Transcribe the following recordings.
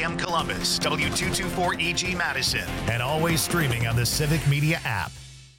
AM Columbus, W224EG Madison, and always streaming on the Civic Media app.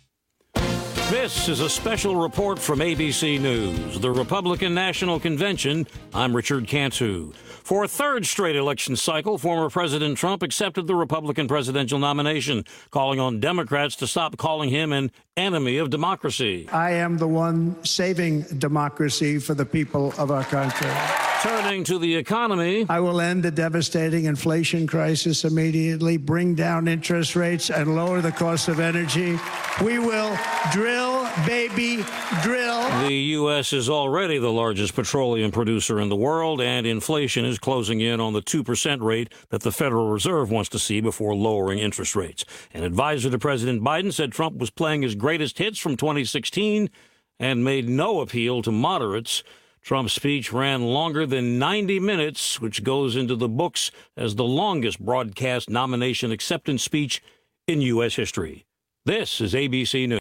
This is a special report from ABC News, the Republican National Convention. I'm Richard Cantu. For a third straight election cycle, former President Trump accepted the Republican presidential nomination, calling on Democrats to stop calling him an enemy of democracy. I am the one saving democracy for the people of our country. Turning to the economy, I will end the devastating inflation crisis immediately, bring down interest rates, and lower the cost of energy. We will drill, baby, drill. The U.S. is already the largest petroleum producer in the world, and inflation is closing in on the 2% rate that the Federal Reserve wants to see before lowering interest rates. An advisor to President Biden said Trump was playing his greatest hits from 2016 and made no appeal to moderates. Trump's speech ran longer than 90 minutes, which goes into the books as the longest broadcast nomination acceptance speech in U.S. history. This is ABC News.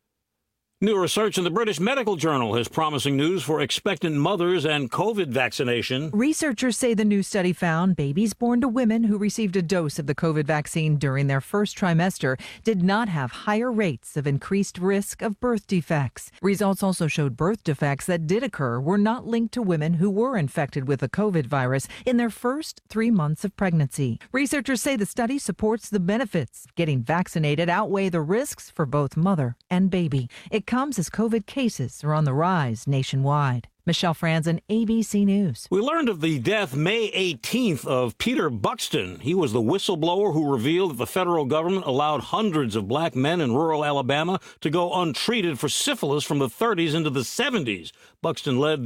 New research in the British Medical Journal has promising news for expectant mothers and COVID vaccination. Researchers say the new study found babies born to women who received a dose of the COVID vaccine during their first trimester did not have higher rates of increased risk of birth defects. Results also showed birth defects that did occur were not linked to women who were infected with the COVID virus in their first 3 months of pregnancy. Researchers say the study supports the benefits of getting vaccinated outweigh the risks for both mother and baby. It comes as COVID cases are on the rise nationwide. Michelle Franzen, ABC News. We learned of the death May 18th of Peter Buxton. He was the whistleblower who revealed that the federal government allowed hundreds of black men in rural Alabama to go untreated for syphilis from the 30s into the 70s. Buxton led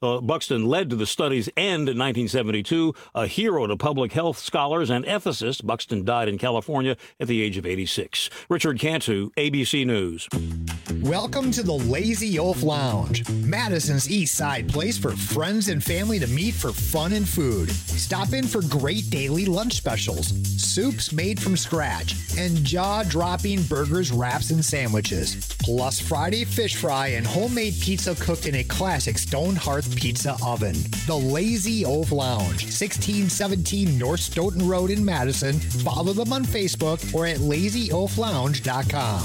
to the study's end in 1972, a hero to public health scholars and ethicists. Buxton died in California at the age of 86. Richard Cantu, ABC News. Welcome to the Lazy Oaf Lounge, Madison's East Side place for friends and family to meet for fun and food. Stop in for great daily lunch specials, soups made from scratch, and jaw-dropping burgers, wraps, and sandwiches. Plus Friday fish fry and homemade pizza cooked in a classic stone hearth pizza oven. The Lazy Oaf Lounge, 1617 North Stoughton Road in Madison. Follow them on Facebook or at lazyoaflounge.com.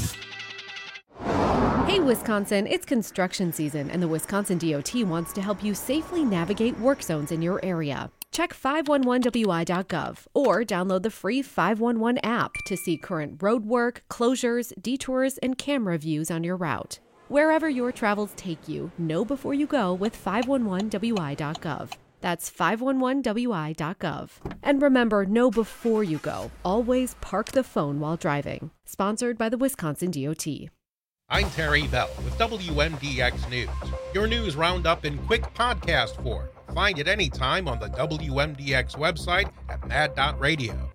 Hey Wisconsin, it's construction season and the Wisconsin DOT wants to help you safely navigate work zones in your area. Check 511wi.gov or download the free 511 app to see current road work, closures, detours, and camera views on your route. Wherever your travels take you, know before you go with 511wi.gov. That's 511wi.gov. And remember, know before you go. Always park the phone while driving. Sponsored by the Wisconsin DOT. I'm Terry Bell with WMDX News, your news roundup in quick podcast form. Find it anytime on the WMDX website at mad.radio.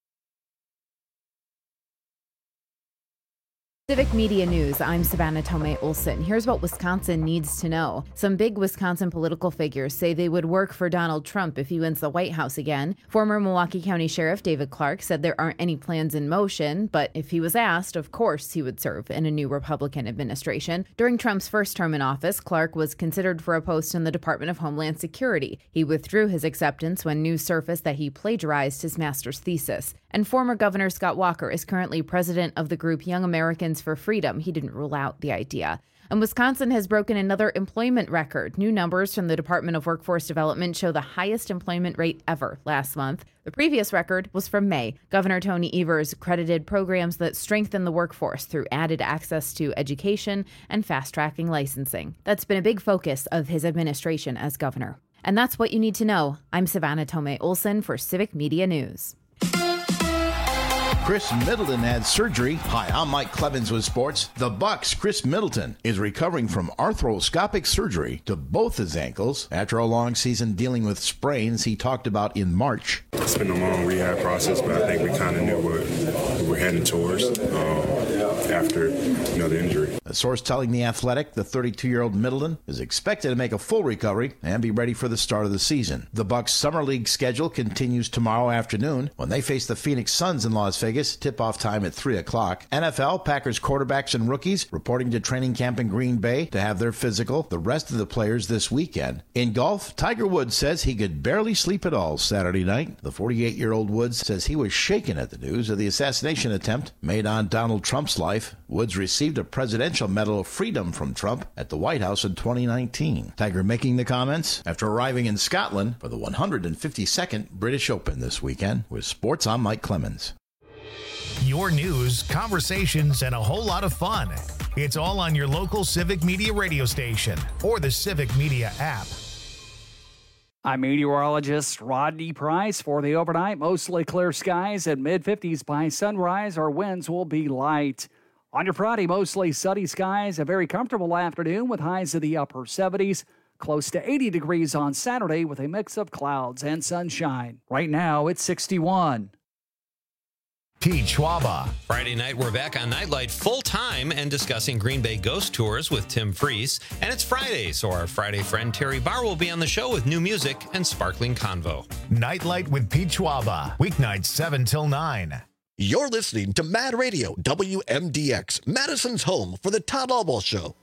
Civic Media News, I'm Savannah Tomei Olson. Here's what Wisconsin needs to know. Some big Wisconsin political figures say they would work for Donald Trump if he wins the White House again. Former Milwaukee County Sheriff David Clark said there aren't any plans in motion, but if he was asked, of course he would serve in a new Republican administration. During Trump's first term in office, Clark was considered for a post in the Department of Homeland Security. He withdrew his acceptance when news surfaced that he plagiarized his master's thesis. And former Governor Scott Walker is currently president of the group Young Americans for Freedom. He didn't rule out the idea. And Wisconsin has broken another employment record. New numbers from the Department of Workforce Development show the highest employment rate ever last month. The previous record was from May. Governor Tony Evers credited programs that strengthen the workforce through added access to education and fast-tracking licensing. That's been a big focus of his administration as governor. And that's what you need to know. I'm Savannah Tomei Olson for Civic Media News. Chris Middleton had surgery. Hi, I'm Mike Clevens with sports. The Bucks' Chris Middleton is recovering from arthroscopic surgery to both his ankles after a long season dealing with sprains he talked about in March. It's been a long rehab process, but I think we kind of knew what we were heading towards. after the injury. A source telling The Athletic the 32-year-old Middleton is expected to make a full recovery and be ready for the start of the season. The Bucks' Summer League schedule continues tomorrow afternoon when they face the Phoenix Suns in Las Vegas, tip-off time at 3 o'clock. NFL, Packers quarterbacks and rookies reporting to training camp in Green Bay to have their physical. The rest of the players this weekend. In golf, Tiger Woods says he could barely sleep at all Saturday night. The 48-year-old Woods says he was shaken at the news of the assassination attempt made on Donald Trump's life. Woods received a Presidential Medal of Freedom from Trump at the White House in 2019. Tiger making the comments after arriving in Scotland for the 152nd British Open this weekend. With Sports, I'm Mike Clemens. Your news, conversations, and a whole lot of fun. It's all on your local Civic Media radio station or the Civic Media app. I'm meteorologist Rodney Price for the overnight. Mostly clear skies and mid-50s by sunrise. Our winds will be light. On your Friday, mostly sunny skies, a very comfortable afternoon with highs in the upper 70s. Close to 80 degrees on Saturday with a mix of clouds and sunshine. Right now, it's 61. Pete Schwaba. Friday night, we're back on Nightlight full-time and discussing Green Bay ghost tours with Tim Freese. And it's Friday, so our Friday friend Terry Barr will be on the show with new music and sparkling convo. Nightlight with Pete Schwaba. Weeknights 7 till 9. You're listening to Mad Radio, WMDX, Madison's home for the Todd Albaugh Show.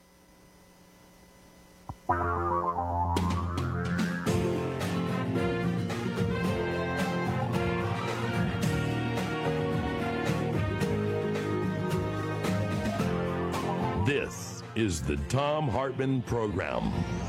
This is the Thom Hartmann Program.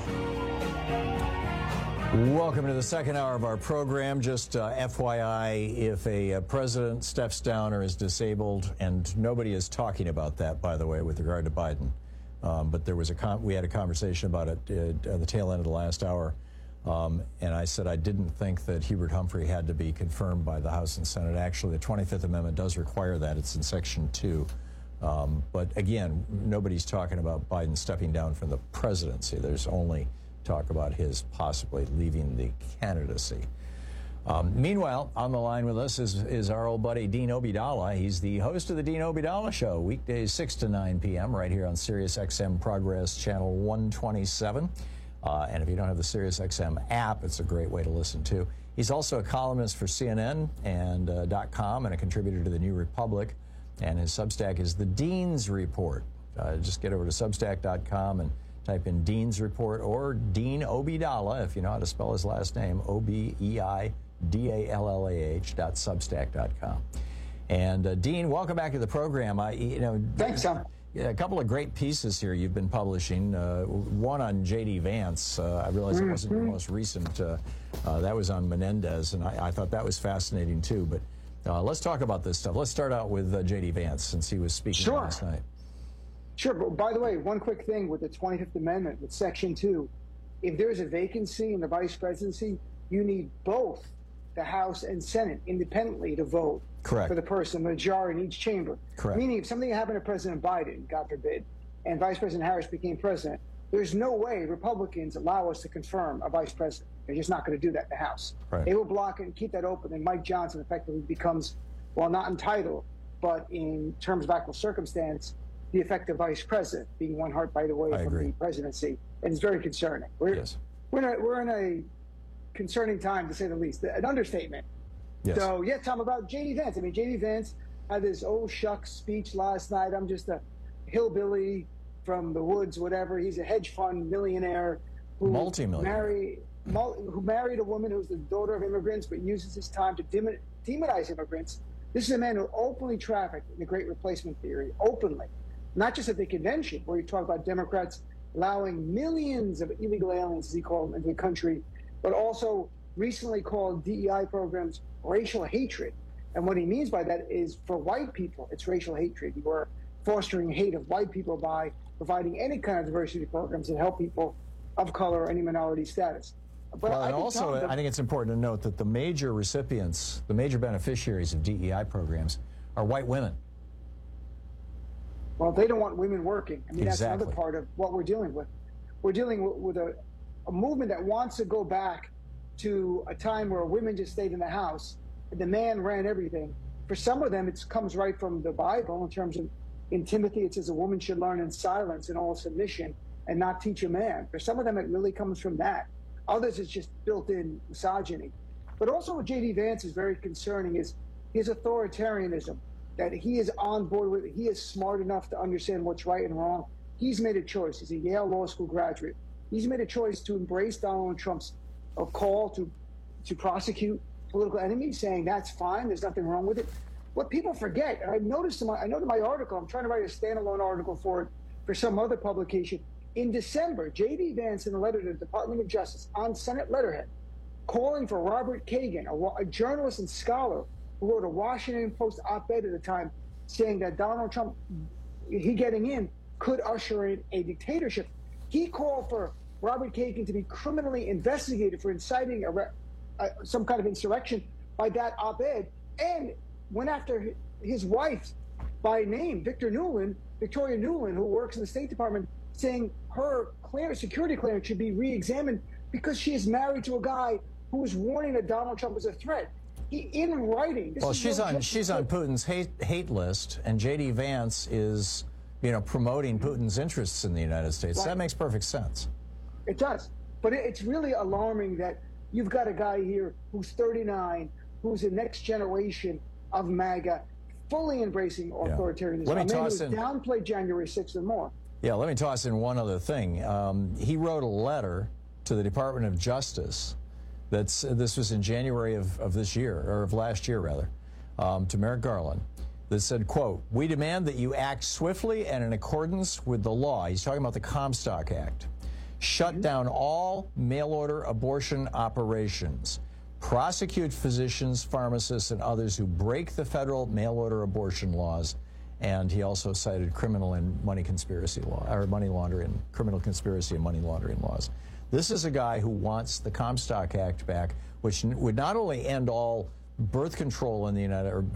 Welcome to the second hour of our program. Just FYI, if a president steps down or is disabled, and nobody is talking about that, by the way, with regard to Biden, but there was we had a conversation about it at the tail end of the last hour, and I said I didn't think that Hubert Humphrey had to be confirmed by the House and Senate. Actually, the 25th Amendment does require that. It's in Section 2. But again, nobody's talking about Biden stepping down from the presidency. There's only talk about his possibly leaving the candidacy. Meanwhile, on the line with us is our old buddy Dean Obeidallah. He's the host of the Dean Obeidallah Show, weekdays 6 to 9 p.m. right here on Sirius XM Progress Channel 127. And if you don't have the Sirius XM app, it's a great way to listen to. He's also a columnist for CNN and .com and a contributor to the New Republic. And his Substack is The Dean's Report. Just get over to Substack.com and type in Dean's Report or Dean Obeidallah, if you know how to spell his last name, OBEIDALLAH.substack.com. And Dean, welcome back to the program. Thanks, Tom. A couple of great pieces here you've been publishing. One on J.D. Vance. I realize it wasn't your most recent. That was on Menendez, and I thought that was fascinating too. But let's talk about this stuff. Let's start out with J.D. Vance, since he was speaking last night. Sure, but by the way, one quick thing with the 25th Amendment, with Section 2, if there's a vacancy in the vice presidency, you need both the House and Senate independently to vote for the person, the majority in each chamber. Correct. Meaning if something happened to President Biden, God forbid, and Vice President Harris became president, there's no way Republicans allow us to confirm a vice president. They're just not going to do that in the House. Right. They will block it and keep that open, and Mike Johnson effectively becomes, well, not entitled, but in terms of actual circumstance, the effective vice president, being one heart, by the way, from the presidency. And it's very concerning. We're in a concerning time, to say the least, an understatement. Yes. So, yeah, Tom, about J.D. Vance. I mean, J.D. Vance had this old shucks speech last night. I'm just a hillbilly from the woods, whatever. He's a hedge fund millionaire who multimillionaire. Who married a woman who's the daughter of immigrants, but uses his time to demonize immigrants. This is a man who openly trafficked in the Great Replacement theory, openly. Not just at the convention, where you talk about Democrats allowing millions of illegal aliens, as he called them, into the country, but also recently called DEI programs racial hatred. And what he means by that is, for white people, it's racial hatred. You are fostering hate of white people by providing any kind of diversity programs that help people of color or any minority status. But I think it's important to note that the major recipients, the major beneficiaries of DEI programs are white women. Well, they don't want women working. I mean, Exactly. That's another part of what we're dealing with. We're dealing with a movement that wants to go back to a time where women just stayed in the house and the man ran everything. For some of them, it comes right from the Bible in terms of In Timothy, it says a woman should learn in silence and all submission and not teach a man. For some of them, it really comes from that. Others, it's just built-in misogyny. But also what J.D. Vance is very concerning is his authoritarianism, that he is on board with. He is smart enough to understand what's right and wrong. He's made a choice. He's a Yale Law School graduate. He's made a choice to embrace Donald Trump's call to prosecute political enemies, saying that's fine, there's nothing wrong with it. What people forget, and I noticed in my article, I'm trying to write a standalone article for some other publication. In December, J.D. Vance, in a letter to the Department of Justice on Senate letterhead, calling for Robert Kagan, a journalist and scholar who wrote a Washington Post op-ed at the time, saying that Donald Trump, he getting in, could usher in a dictatorship. He called for Robert Kagan to be criminally investigated for inciting some kind of insurrection by that op-ed, and went after his wife by name, Victoria Nuland, who works in the State Department, saying her security clearance should be re-examined because she is married to a guy who was warning that Donald Trump was a threat. In writing. Well, she's on Putin's hate list, and J.D. Vance is, promoting Putin's interests in the United States. Right. That makes perfect sense. It does. But it's really alarming that you've got a guy here who's 39, who's the next generation of MAGA, fully embracing authoritarianism. Let me toss in downplay January 6th and more. Yeah, let me toss in one other thing. He wrote a letter to the Department of Justice. This was in January of this year, or of last year, rather, to Merrick Garland, that said, quote, "We demand that you act swiftly and in accordance with the law." He's talking about the Comstock Act. "Shut down all mail-order abortion operations. Prosecute physicians, pharmacists, and others who break the federal mail-order abortion laws." And he also cited criminal and money conspiracy law, or money laundering, criminal conspiracy and money laundering laws. This is a guy who wants the Comstock Act back, which would not only end all birth control in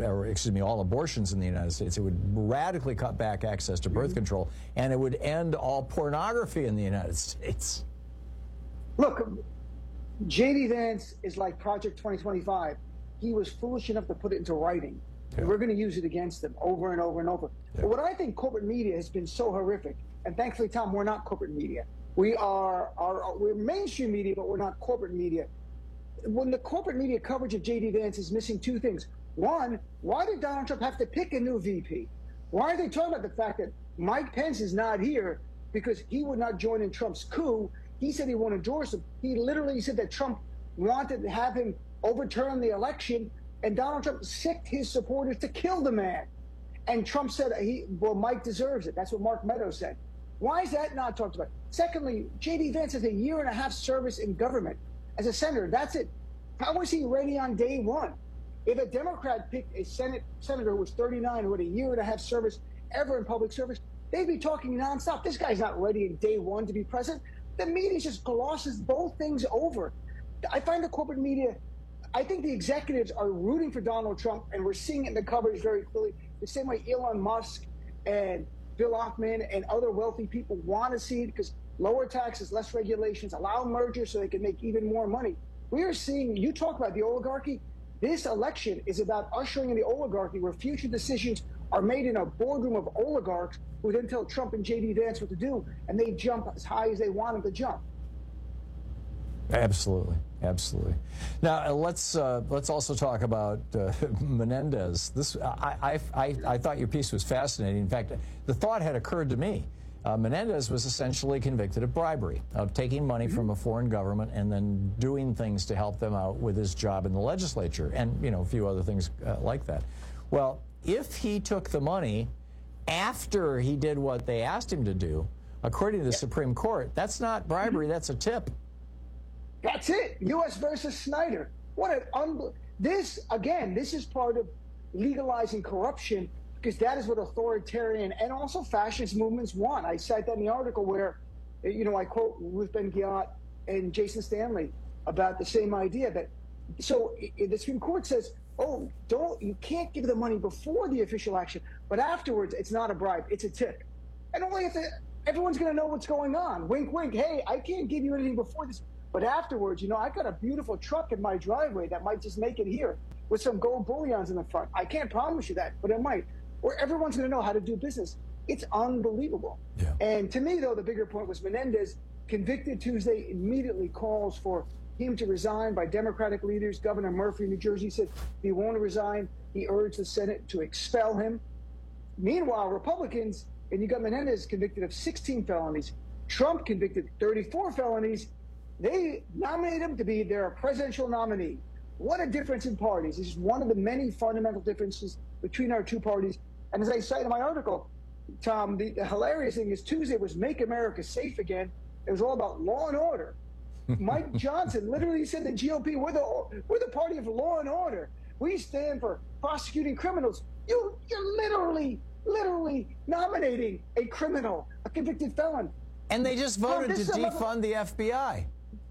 the all abortions in the United States, it would radically cut back access to birth control, and it would end all pornography in the United States. Look, J.D. Vance is like Project 2025. He was foolish enough to put it into writing. And we're going to use it against them over and over and over. Yeah. But what I think corporate media has been so horrific, and thankfully, Tom, we're not corporate media. We're mainstream media, but we're not corporate media. When the corporate media coverage of J.D. Vance is missing two things. One, why did Donald Trump have to pick a new VP? Why are they talking about the fact that Mike Pence is not here because he would not join in Trump's coup? He said he won't endorse him. He literally said that Trump wanted to have him overturn the election, and Donald Trump sicked his supporters to kill the man. And Trump said, Mike deserves it. That's what Mark Meadows said. Why is that not talked about? Secondly, J.D. Vance has a 1.5 year service in government as a senator. That's it. How was he ready on day one? If a Democrat picked a senator who was 39 who had a 1.5 year service ever in public service, they'd be talking nonstop. This guy's not ready in day one to be president. The media just glosses both things over. I find the corporate media, I think the executives are rooting for Donald Trump, and we're seeing it in the coverage very clearly, the same way Elon Musk and Bill Ackman and other wealthy people want to see it, because lower taxes, less regulations, allow mergers so they can make even more money. We are seeing, you talk about the oligarchy, this election is about ushering in the oligarchy where future decisions are made in a boardroom of oligarchs who then tell Trump and J.D. Vance what to do, and they jump as high as they want them to jump. Absolutely, absolutely. Now let's also talk about Menendez. I thought your piece was fascinating. In fact, the thought had occurred to me. Menendez was essentially convicted of bribery, of taking money from a foreign government and then doing things to help them out with his job in the legislature, and a few other things like that. Well, if he took the money after he did what they asked him to do, according to the Supreme Court, that's not bribery, that's a tip. That's it. U.S. versus Snyder. What an this is part of legalizing corruption, because that is what authoritarian and also fascist movements want. I cite that in the article where, I quote Ruth Ben-Ghiat and Jason Stanley about the same idea that, so the Supreme Court says, you can't give the money before the official action, but afterwards it's not a bribe, it's a tip. And only if everyone's going to know what's going on. Wink, wink. Hey, I can't give you anything before this. But afterwards, I got a beautiful truck in my driveway that might just make it here with some gold bullions in the front. I can't promise you that, but it might. where everyone's going to know how to do business. It's unbelievable. Yeah. And to me, though, the bigger point was Menendez, convicted Tuesday, immediately calls for him to resign by Democratic leaders. Governor Murphy of New Jersey said he won't resign. He urged the Senate to expel him. Meanwhile, Republicans, and you got Menendez convicted of 16 felonies, Trump convicted 34 felonies. They nominated him to be their presidential nominee. What a difference in parties. This is one of the many fundamental differences between our two parties. And as I cite in my article, Tom, the hilarious thing is Tuesday was Make America Safe Again. It was all about law and order. Mike Johnson literally said the GOP, we're the party of law and order. We stand for prosecuting criminals. You're literally nominating a criminal, a convicted felon. And they just voted to defund the FBI.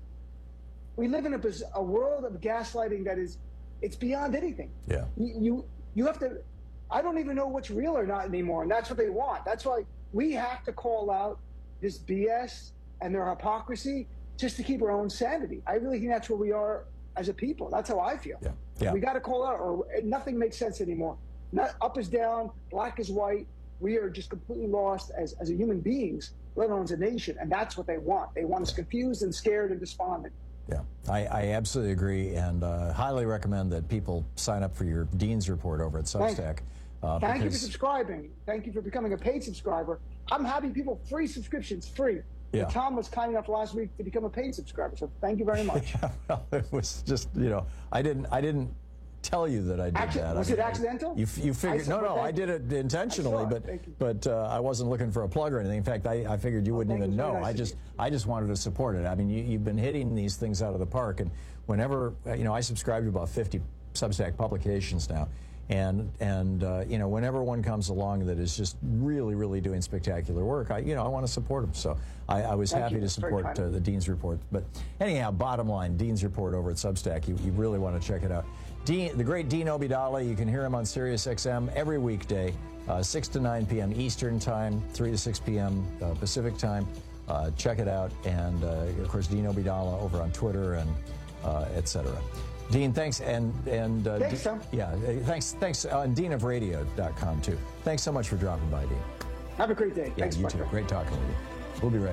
We live in a world of gaslighting that it's beyond anything. Yeah. You have to, I don't even know what's real or not anymore, and that's what they want. That's why we have to call out this BS and their hypocrisy just to keep our own sanity. I really think that's where we are as a people. That's how I feel. Yeah. Yeah. We got to call out, or nothing makes sense anymore. Not up is down, black is white. We are just completely lost as a human beings, let alone as a nation, and that's what they want. They want us confused and scared and despondent. Yeah, I absolutely agree, and highly recommend that people sign up for your Dean's Report over at Substack. Thank you for subscribing. Thank you for becoming a paid subscriber. I'm having people free subscriptions, free. Yeah. Tom was kind enough last week to become a paid subscriber, so thank you very much. Yeah, well, it was just, I didn't tell you that I did that. Was it accidental? You figured? No, I did it intentionally, but I wasn't looking for a plug or anything. In fact, I figured you wouldn't even know. I just wanted to support it. I mean, you've been hitting these things out of the park, and whenever I subscribe to about 50 Substack publications now. And whenever one comes along that is just really doing spectacular work, I want to support them. So I was happy to support the Dean's Report. But anyhow, bottom line, Dean's Report over at Substack, you really want to check it out. The great Dean Obeidallah, you can hear him on Sirius XM every weekday, 6 to 9 p.m. Eastern Time, 3 to 6 p.m. Pacific Time. Check it out. And, of course, Dean Obeidallah over on Twitter and et cetera. Dean, thanks, and thanks, Tom. Yeah, thanks on deanofradio.com too. Thanks so much for dropping by, Dean. Have a great day. Yeah, thanks, you Parker. too. Great talking with you. We'll be right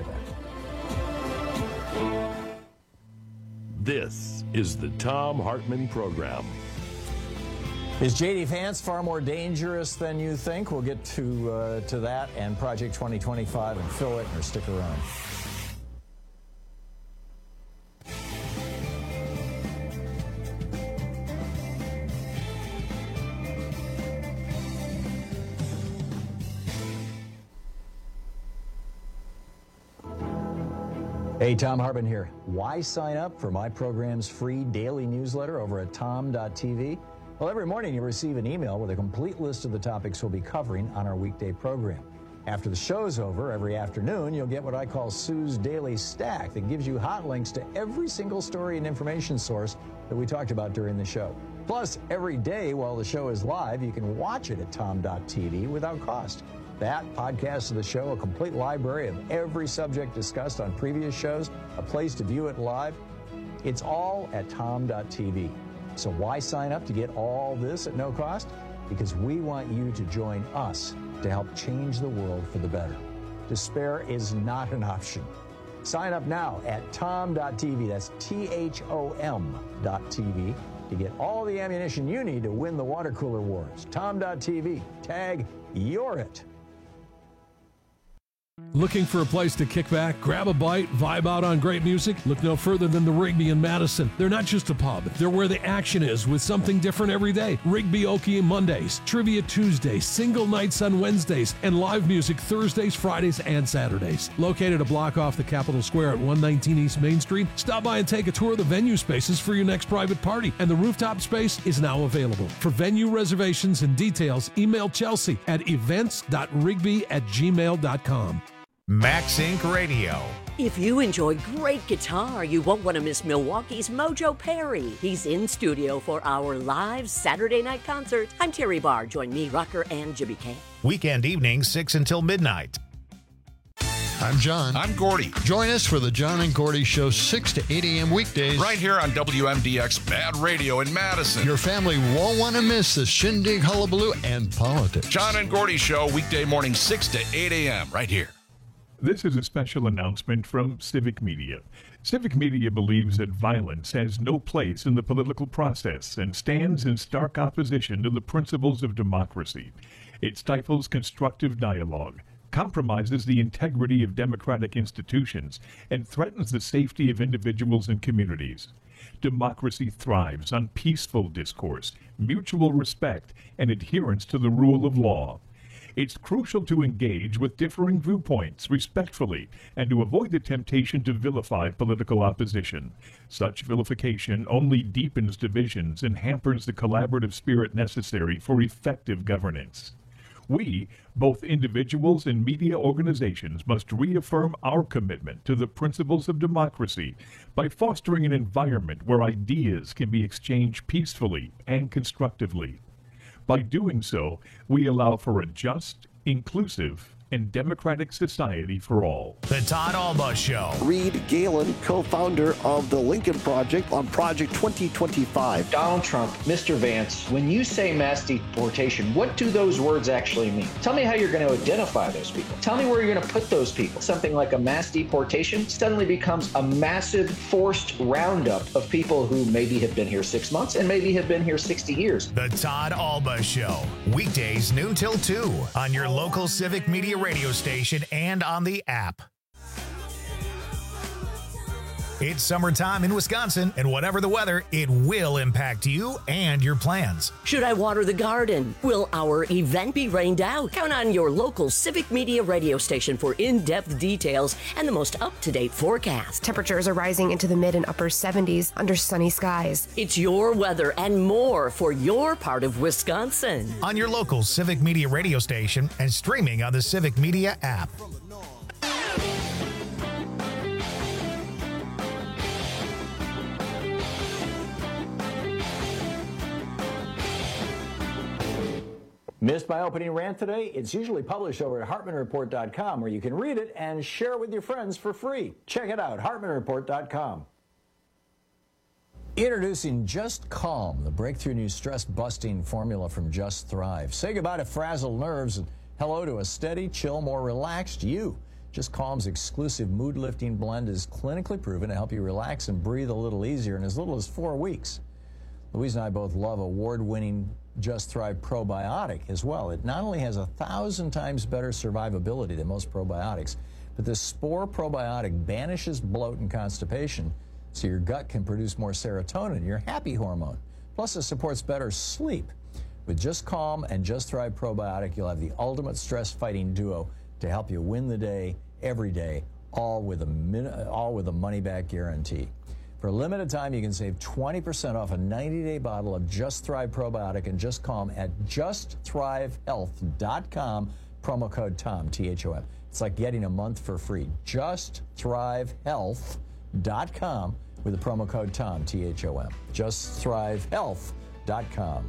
back. This is the Thom Hartmann Program. Is J.D. Vance far more dangerous than you think? We'll get to that and Project 2025 and Phil Whitner. Stick around. Hey, Thom Hartmann here. Why sign up for my program's free daily newsletter over at tom.tv? Well, every morning you receive an email with a complete list of the topics we'll be covering on our weekday program. After the show's over, every afternoon, you'll get what I call Sue's Daily Stack that gives you hot links to every single story and information source that we talked about during the show. Plus, every day while the show is live, you can watch it at tom.tv without cost. That, podcast of the show, a complete library of every subject discussed on previous shows, a place to view it live. It's all at tom.tv. So why sign up to get all this at no cost? Because we want you to join us to help change the world for the better. Despair is not an option. Sign up now at tom.tv. That's THOM.tv to get all the ammunition you need to win the water cooler wars. Tom.tv. Tag You're It. Looking for a place to kick back, grab a bite, vibe out on great music? Look no further than the Rigby in Madison. They're not just a pub, they're where the action is with something different every day. Rigby Okie Mondays, Trivia Tuesdays, single nights on Wednesdays, and live music Thursdays, Fridays, and Saturdays. Located a block off the Capitol Square at 119 East Main Street, stop by and take a tour of the venue spaces for your next private party, and the rooftop space is now available. For venue reservations and details, email Chelsea at events.rigby@gmail.com. Max Inc. Radio. If you enjoy great guitar, you won't want to miss Milwaukee's Mojo Perry. He's in studio for our live Saturday night concert. I'm Terry Barr. Join me, Rucker, and Jimmy K. Weekend evenings, 6 until midnight. I'm John. I'm Gordy. Join us for the John and Gordy Show, 6 to 8 a.m. weekdays. Right here on WMDX Bad Radio in Madison. Your family won't want to miss the shindig, hullabaloo, and politics. John and Gordy Show, weekday morning, 6 to 8 a.m. right here. This is a special announcement from Civic Media. Civic Media believes that violence has no place in the political process and stands in stark opposition to the principles of democracy. It stifles constructive dialogue, compromises the integrity of democratic institutions, and threatens the safety of individuals and communities. Democracy thrives on peaceful discourse, mutual respect, and adherence to the rule of law. It's crucial to engage with differing viewpoints respectfully and to avoid the temptation to vilify political opposition. Such vilification only deepens divisions and hampers the collaborative spirit necessary for effective governance. We, both individuals and media organizations, must reaffirm our commitment to the principles of democracy by fostering an environment where ideas can be exchanged peacefully and constructively. By doing so, we allow for a just, inclusive, and democratic society for all. The Todd Alba Show. Reed Galen, co-founder of the Lincoln Project on Project 2025. Donald Trump, Mr. Vance, when you say mass deportation, what do those words actually mean? Tell me how you're going to identify those people. Tell me where you're going to put those people. Something like a mass deportation suddenly becomes a massive forced roundup of people who maybe have been here 6 months and maybe have been here 60 years. The Todd Alba Show. Weekdays noon till 2 on your local Civic Media radio station and on the app. It's summertime in Wisconsin, and whatever the weather, it will impact you and your plans. Should I water the garden? Will our event be rained out? Count on your local Civic Media radio station for in-depth details and the most up-to-date forecast. Temperatures are rising into the mid and upper 70s under sunny skies. It's your weather and more for your part of Wisconsin. On your local Civic Media radio station and streaming on the Civic Media app. Missed my opening rant today? It's usually published over at HartmanReport.com, where you can read it and share it with your friends for free. Check it out, HartmanReport.com. Introducing Just Calm, the breakthrough new stress-busting formula from Just Thrive. Say goodbye to frazzled nerves and hello to a steady, chill, more relaxed you. Just Calm's exclusive mood-lifting blend is clinically proven to help you relax and breathe a little easier in as little as 4 weeks. Louise and I both love award-winning Just Thrive Probiotic as well. It not only has 1,000 times better survivability than most probiotics, but this spore probiotic banishes bloat and constipation so your gut can produce more serotonin, your happy hormone. Plus, it supports better sleep. With Just Calm and Just Thrive Probiotic, you'll have the ultimate stress-fighting duo to help you win the day, every day, all with a money-back guarantee. For a limited time, you can save 20% off a 90-day bottle of Just Thrive Probiotic and Just Calm at justthrivehealth.com, promo code TOM, T-H-O-M. It's like getting a month for free. Justthrivehealth.com with the promo code TOM, T-H-O-M. Justthrivehealth.com.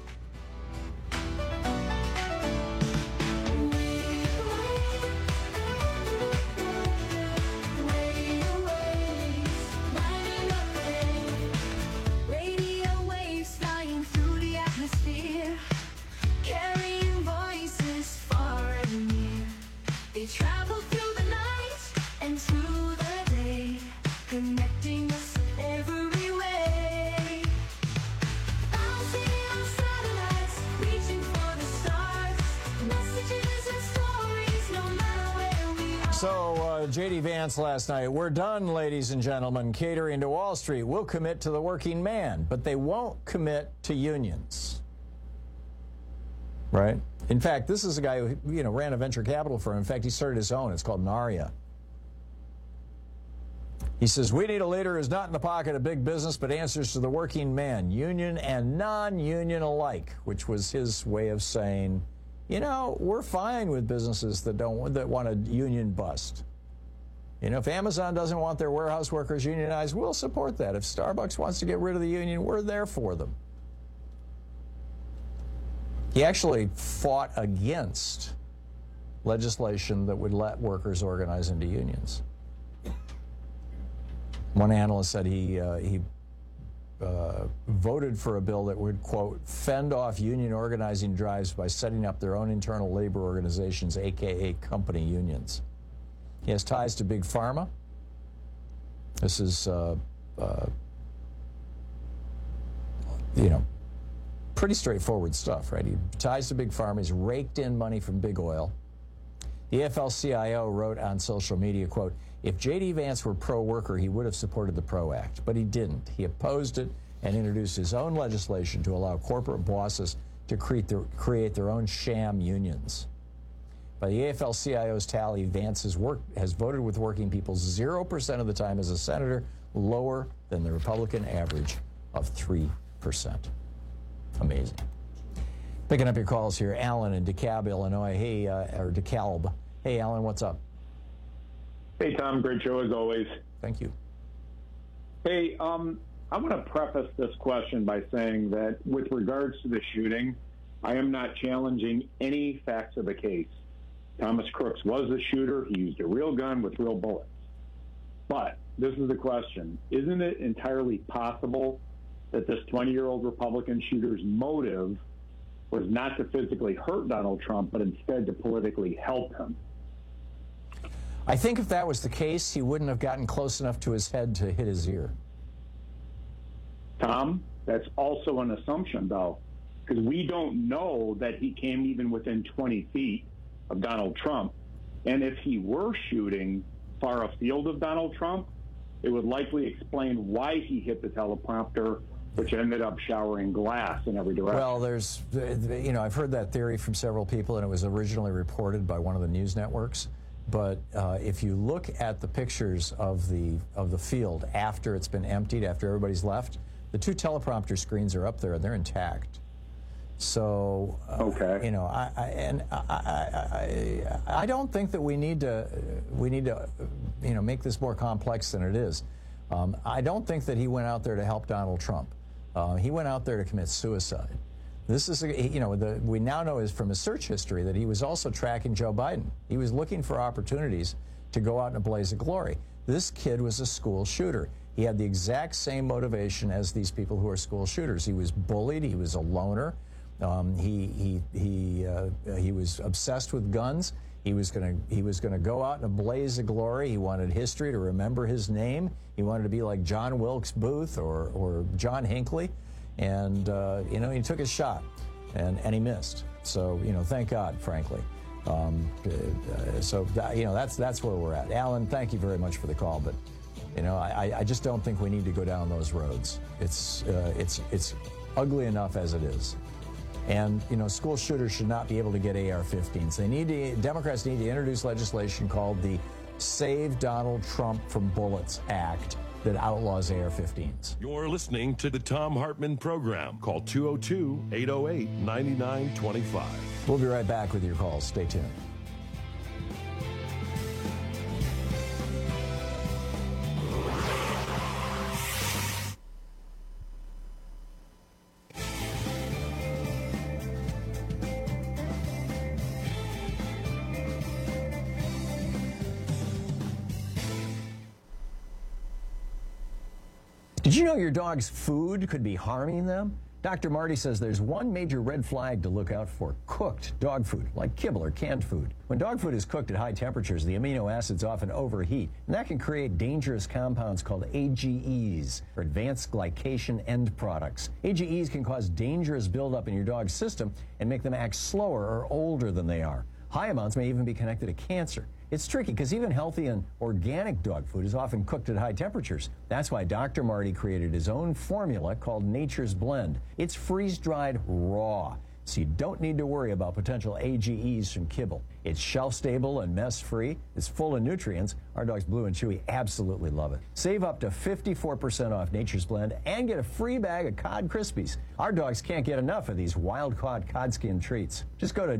J.D. Vance last night. We're done, ladies and gentlemen, catering to Wall Street. We'll commit to the working man, but they won't commit to unions. Right? In fact, this is a guy who, ran a venture capital firm. In fact, he started his own. It's called Naria. He says, we need a leader who's not in the pocket of big business, but answers to the working man, union and non-union alike, which was his way of saying, we're fine with businesses that want a union bust. If Amazon doesn't want their warehouse workers unionized, we'll support that. If Starbucks wants to get rid of the union, we're there for them. He actually fought against legislation that would let workers organize into unions. One analyst said he voted for a bill that would, quote, fend off union organizing drives by setting up their own internal labor organizations, a.k.a. company unions. He has ties to Big Pharma. This is, pretty straightforward stuff, right? He ties to Big Pharma. He's raked in money from big oil. The AFL-CIO wrote on social media, quote, if J.D. Vance were pro-worker, he would have supported the PRO Act, but he didn't. He opposed it and introduced his own legislation to allow corporate bosses to create their own sham unions. By the AFL-CIO's tally, Vance has voted with working people 0% of the time as a senator, lower than the Republican average of 3%. Amazing. Picking up your calls here, Alan in DeKalb, Illinois. Hey, or DeKalb. Hey, Alan, what's up? Hey, Tom. Great show as always. Thank you. Hey, I want to preface this question by saying that with regards to the shooting, I am not challenging any facts of the case. Thomas Crooks was the shooter. He used a real gun with real bullets. But this is the question. Isn't it entirely possible that this 20-year-old Republican shooter's motive was not to physically hurt Donald Trump, but instead to politically help him? I think if that was the case, he wouldn't have gotten close enough to his head to hit his ear. Tom, that's also an assumption, though, because we don't know that he came even within 20 feet of Donald Trump. And if he were shooting far afield of Donald Trump, it would likely explain why he hit the teleprompter, which ended up showering glass in every direction. Well, I've heard that theory from several people, and it was originally reported by one of the news networks. But if you look at the pictures of the field after it's been emptied, after everybody's left, the two teleprompter screens are up there and they're intact. So, okay. I don't think that we need to make this more complex than it is. I don't think that he went out there to help Donald Trump. He went out there to commit suicide. This is, we now know is from his search history that he was also tracking Joe Biden. He was looking for opportunities to go out in a blaze of glory. This kid was a school shooter. He had the exact same motivation as these people who are school shooters. He was bullied. He was a loner. He was obsessed with guns. He was going to go out in a blaze of glory. He wanted history to remember his name. He wanted to be like John Wilkes Booth or John Hinckley. And, he took his shot, and he missed. So, thank God, frankly. That's where we're at. Alan, thank you very much for the call, but, I just don't think we need to go down those roads. It's ugly enough as it is. And, school shooters should not be able to get AR-15s. Democrats need to introduce legislation called the Save Donald Trump from Bullets Act that outlaws AR-15s. You're listening to the Thom Hartmann Program. Call 202-808-9925. We'll be right back with your calls. Stay tuned. Did you know your dog's food could be harming them? Dr. Marty says there's one major red flag to look out for: cooked dog food, like kibble or canned food. When dog food is cooked at high temperatures, the amino acids often overheat, and that can create dangerous compounds called AGEs, or advanced glycation end products. AGEs can cause dangerous buildup in your dog's system and make them act slower or older than they are. High amounts may even be connected to cancer. It's tricky because even healthy and organic dog food is often cooked at high temperatures. That's why Dr. Marty created his own formula called Nature's Blend. It's freeze-dried raw, so you don't need to worry about potential AGEs from kibble. It's shelf-stable and mess-free. It's full of nutrients. Our dogs Blue and Chewy absolutely love it. Save up to 54% off Nature's Blend and get a free bag of Cod Krispies. Our dogs can't get enough of these wild-caught cod skin treats. Just go to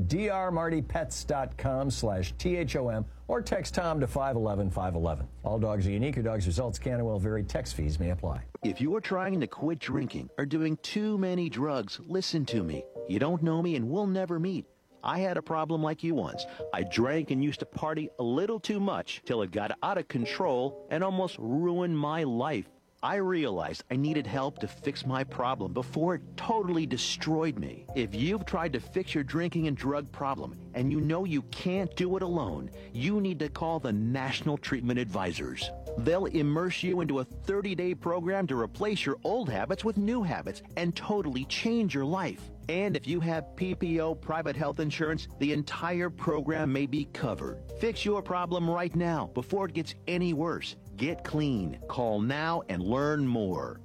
drmartypets.com/THOM or text Tom to 511-511. All dogs are unique. Your dog's results can and will vary. Text fees may apply. If you are trying to quit drinking or doing too many drugs, listen to me. You don't know me and we'll never meet. I had a problem like you once. I drank and used to party a little too much till it got out of control and almost ruined my life. I realized I needed help to fix my problem before it totally destroyed me. If you've tried to fix your drinking and drug problem and you know you can't do it alone, you need to call the National Treatment Advisors. They'll immerse you into a 30-day program to replace your old habits with new habits and totally change your life. And if you have PPO private health insurance, the entire program may be covered. Fix your problem right now before it gets any worse. Get clean. Call now and learn more.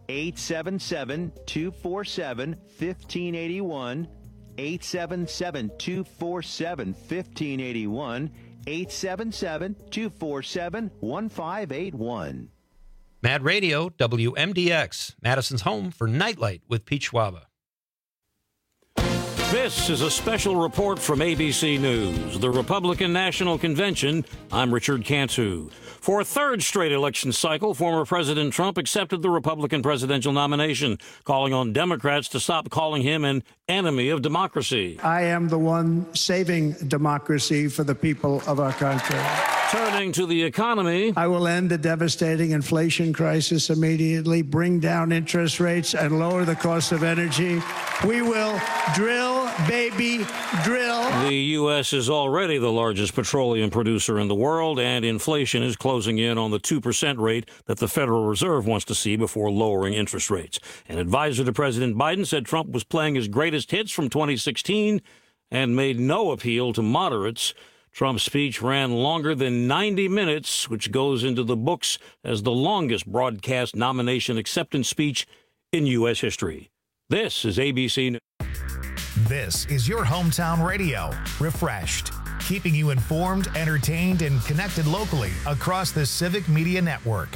877-247-1581. 877-247-1581. 877-247-1581. Mad Radio, WMDX, Madison's home for Nightlight with Pete Schwaba. This is a special report from ABC News, the Republican National Convention. I'm Richard Cantu. For a third straight election cycle, former President Trump accepted the Republican presidential nomination, calling on Democrats to stop calling him an enemy of democracy. I am the one saving democracy for the people of our country. Turning to the economy, I will end the devastating inflation crisis immediately, bring down interest rates, and lower the cost of energy. We will drill, baby, drill. The U.S. is already the largest petroleum producer in the world, and inflation is closing in on the 2% rate that the Federal Reserve wants to see before lowering interest rates. An advisor to President Biden said Trump was playing his greatest hits from 2016 and made no appeal to moderates. Trump's speech ran longer than 90 minutes, which goes into the books as the longest broadcast nomination acceptance speech in U.S. history. This is ABC News. This is your hometown radio, refreshed, keeping you informed, entertained, and connected locally across the Civic Media Network.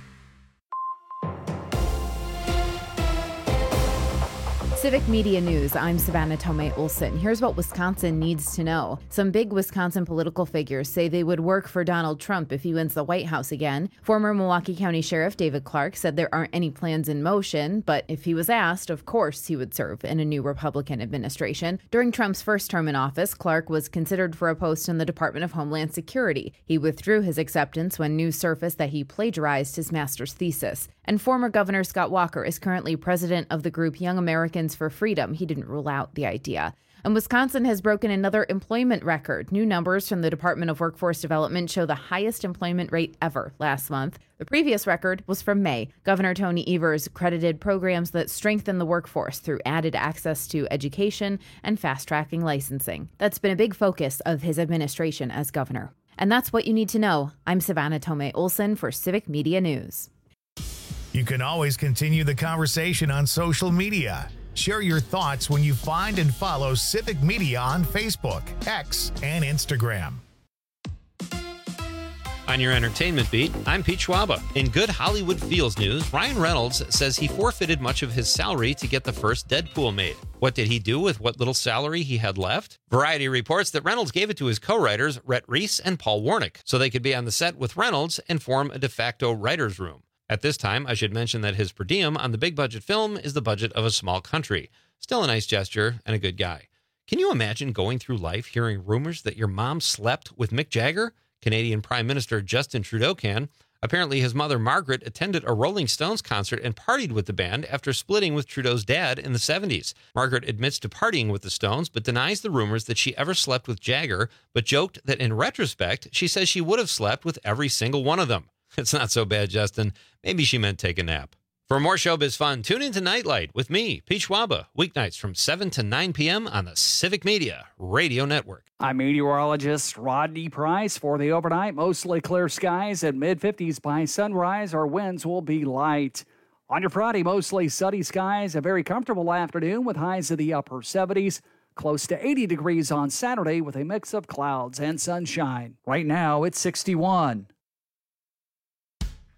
Civic Media News, I'm Savannah Tomei Olson. Here's what Wisconsin needs to know. Some big Wisconsin political figures say they would work for Donald Trump if he wins the White House again. Former Milwaukee County Sheriff David Clark said there aren't any plans in motion, but if he was asked, of course he would serve in a new Republican administration. During Trump's first term in office, Clark was considered for a post in the Department of Homeland Security. He withdrew his acceptance when news surfaced that he plagiarized his master's thesis. And former Governor Scott Walker is currently president of the group Young Americans for Freedom. He didn't rule out the idea. And Wisconsin has broken another employment record. New numbers from the Department of Workforce Development show the highest employment rate ever last month. The previous record was from May. Governor Tony Evers credited programs that strengthen the workforce through added access to education and fast-tracking licensing. That's been a big focus of his administration as governor. And that's what you need to know. I'm Savannah Tomei Olson for Civic Media News. You can always continue the conversation on social media. Share your thoughts when you find and follow Civic Media on Facebook, X, and Instagram. On your entertainment beat, I'm Pete Schwaba. In good Hollywood Feels news, Ryan Reynolds says he forfeited much of his salary to get the first Deadpool made. What did he do with what little salary he had left? Variety reports that Reynolds gave it to his co-writers, Rhett Reese and Paul Warnick, so they could be on the set with Reynolds and form a de facto writer's room. At this time, I should mention that his per diem on the big-budget film is the budget of a small country. Still a nice gesture and a good guy. Can you imagine going through life hearing rumors that your mom slept with Mick Jagger? Canadian Prime Minister Justin Trudeau can. Apparently, his mother Margaret attended a Rolling Stones concert and partied with the band after splitting with Trudeau's dad in the 70s. Margaret admits to partying with the Stones, but denies the rumors that she ever slept with Jagger, but joked that in retrospect, she says she would have slept with every single one of them. It's not so bad, Justin. Maybe she meant take a nap. For more showbiz fun, tune in to Nightlight with me, Pete Schwaba, weeknights from 7 to 9 p.m. on the Civic Media Radio Network. I'm meteorologist Rodney Price. For the overnight, mostly clear skies and mid-50s by sunrise. Our winds will be light. On your Friday, mostly sunny skies, a very comfortable afternoon with highs in the upper 70s. Close to 80 degrees on Saturday with a mix of clouds and sunshine. Right now, it's 61.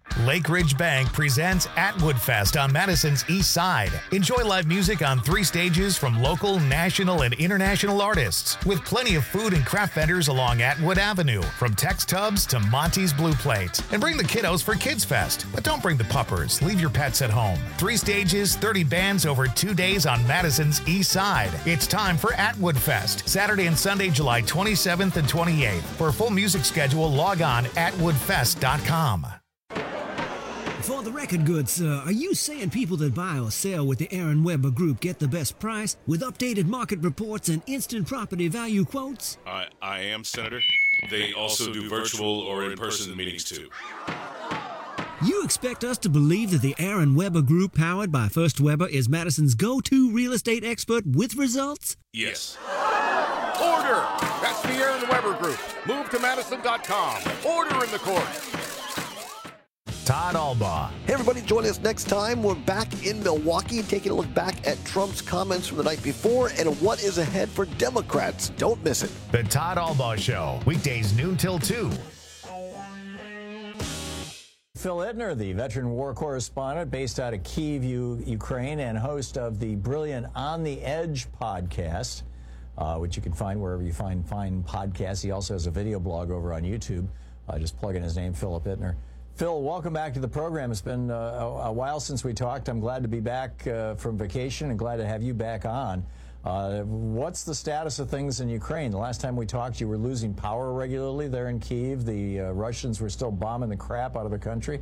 Lake Ridge Bank presents Atwood Fest on Madison's East Side. Enjoy live music on 3 stages from local, national, and international artists, with plenty of food and craft vendors along Atwood Avenue, from Tex Tubs to Monty's Blue Plate. And bring the kiddos for Kids Fest, but don't bring the puppers. Leave your pets at home. 3 stages, 30 bands over 2 days on Madison's East Side. It's time for Atwood Fest, Saturday and Sunday, July 27th and 28th. For a full music schedule, log on atwoodfest.com. For the record good, sir, are you saying people that buy or sell with the Aaron Weber Group get the best price with updated market reports and instant property value quotes? I am, Senator. They also do virtual or in-person meetings, too. You expect us to believe that the Aaron Weber Group, powered by First Weber, is Madison's go-to real estate expert with results? Yes. Order! That's the Aaron Weber Group. Move to Madison.com. Order in the court. Todd Albaugh. Hey, everybody, join us next time. We're back in Milwaukee, taking a look back at Trump's comments from the night before and what is ahead for Democrats. Don't miss it. The Todd Albaugh Show, weekdays noon till 2. Phil Ittner, the veteran war correspondent based out of Kyiv, Ukraine, and host of the brilliant On the Edge podcast, which you can find wherever you find fine podcasts. He also has a video blog over on YouTube. Just plug in his name, Philip Ittner. Phil, welcome back to the program. It's been a while since we talked. I'm glad to be back from vacation and glad to have you back on. What's the status of things in Ukraine? The last time we talked, you were losing power regularly there in Kyiv. The Russians were still bombing the crap out of the country.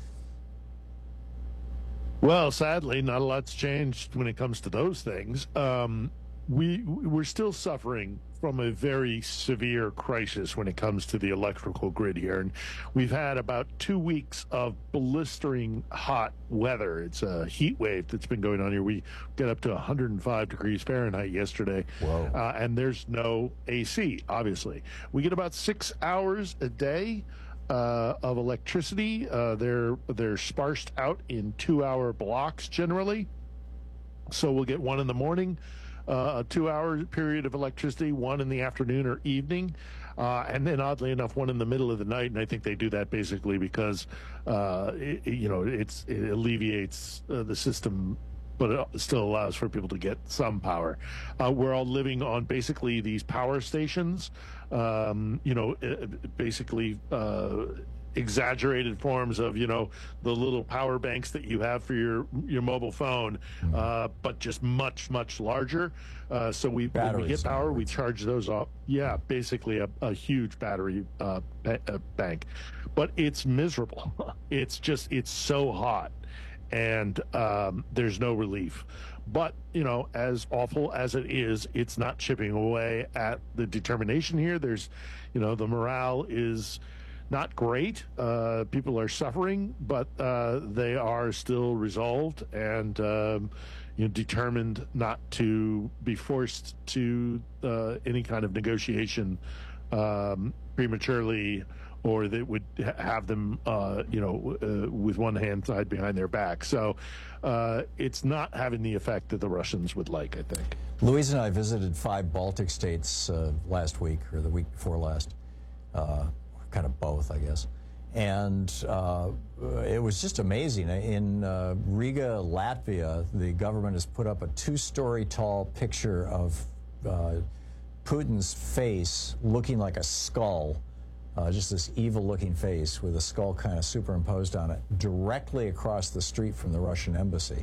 Well, sadly, not a lot's changed when it comes to those things. We're still suffering from a very severe crisis when it comes to the electrical grid here. And we've had about 2 weeks of blistering hot weather. It's a heat wave that's been going on here. We got up to 105 degrees Fahrenheit yesterday. Whoa. And there's no AC, obviously. We get about 6 hours a day of electricity. They're sparsed out in 2-hour blocks generally. So we'll get one in the morning, a 2-hour period of electricity, one in the afternoon or evening, and then oddly enough, one in the middle of the night. And I think they do that basically because, it alleviates the system, but it still allows for people to get some power. We're all living on basically these power stations, exaggerated forms of, the little power banks that you have for your mobile phone, but just much, much larger. So when we get power, we charge those off. Yeah, basically a huge battery bank. But it's miserable. It's so hot, and there's no relief. But, as awful as it is, it's not chipping away at the determination here. There's, the morale is not great. People are suffering, but they are still resolved and determined not to be forced to any kind of negotiation prematurely, or that would have them, with one hand tied behind their back. So it's not having the effect that the Russians would like, I think. Louise and I visited 5 Baltic states last week, or the week before last. Kind of both, I guess. And it was just amazing. In Riga, Latvia, the government has put up a 2-story tall picture of Putin's face looking like a skull, just this evil-looking face with a skull kind of superimposed on it, directly across the street from the Russian embassy.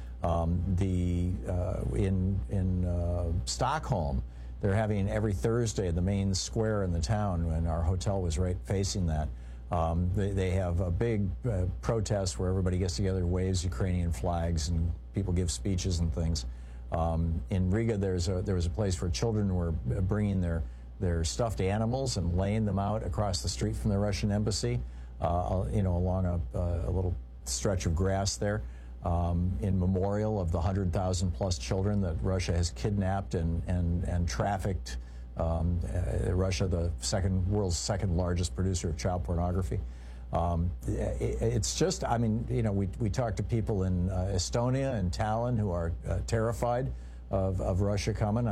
In Stockholm, they're having every Thursday the main square in the town, and our hotel was right facing that. They have a big protest where everybody gets together, waves Ukrainian flags, and people give speeches and things. In Riga, there was a place where children were bringing their stuffed animals and laying them out across the street from the Russian embassy, along a little stretch of grass there. In memorial of the 100,000 plus children that Russia has kidnapped and trafficked. Russia, the world's second largest producer of child pornography. It's just, we talked to people in Estonia and Tallinn who are terrified of Russia coming.